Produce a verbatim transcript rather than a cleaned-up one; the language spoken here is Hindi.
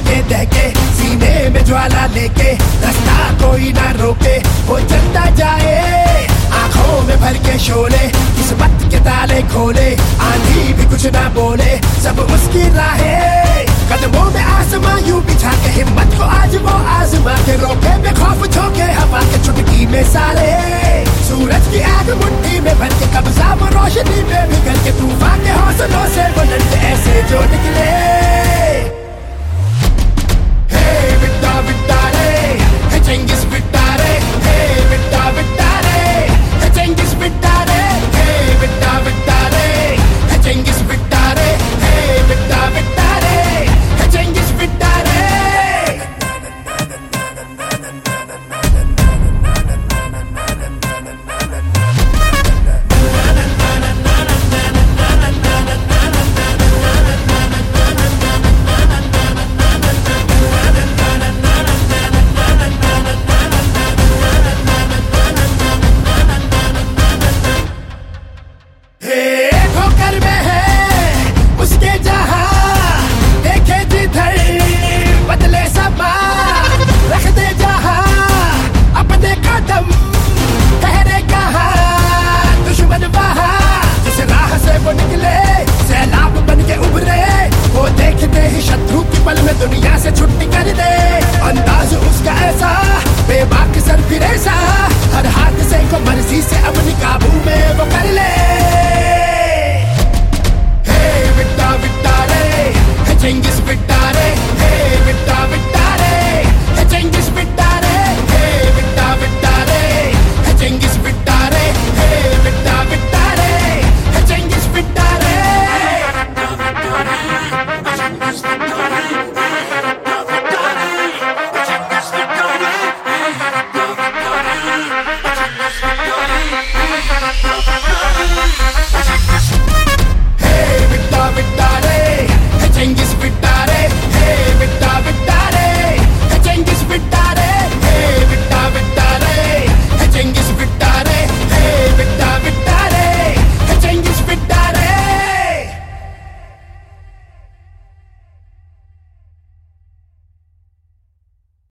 दहके दहके सीने में ज्वाला लेके रास्ता कोई ना रोके, वो चलता जाए आंखों में भर के शोले, किस्मत के ताले खोले, आंधी भी कुछ ना बोले, सब उसकी राहें, कदमों में आसमां यूं बिछा के हिम्मत को आज वो आजमा के रोके, बेखौफ झोंके हवा के चुटकी में साले, सूरज की आग मुट्ठी में भर के कब्जा वो रोशनी में बिगड़ के तूफान के हौसलों से वो लड़ते ऐसे जो निकले। हे बिट्टा बिट्टा रे, हे चेंगिस बिट्टा रे, हे बिट्टा बिट्टा रे, हे चेंगिस बिट्टा रे, हे बिट्टा बिट्टा रे, हे चेंगिस बिट्टा रे, हे बिट्टा बिट्टा रे, हे चेंगिस बिट्टा रे। ठोकर में है उसके जहां, देखे जिधर बदले समा, रख दे जहां अपने कदम, ठहरे कहां दुश्मन वहां, जिस राह से वो निकले सैलाब बन के उभरे, वो देखते ही शत्रु की पल में दुनिया से छुट्टी कर दे, अंदाज उसका ऐसा बेबाक सर फिरे सा, हर हाथ से को मर्जी से अपनी काबू में वो कर ले। बिट्टा बिट्टा रे, हे चेंगिस बिट्टा रे, हे बिट्टा बिट्टा रे, हे चेंगिस बिट्टा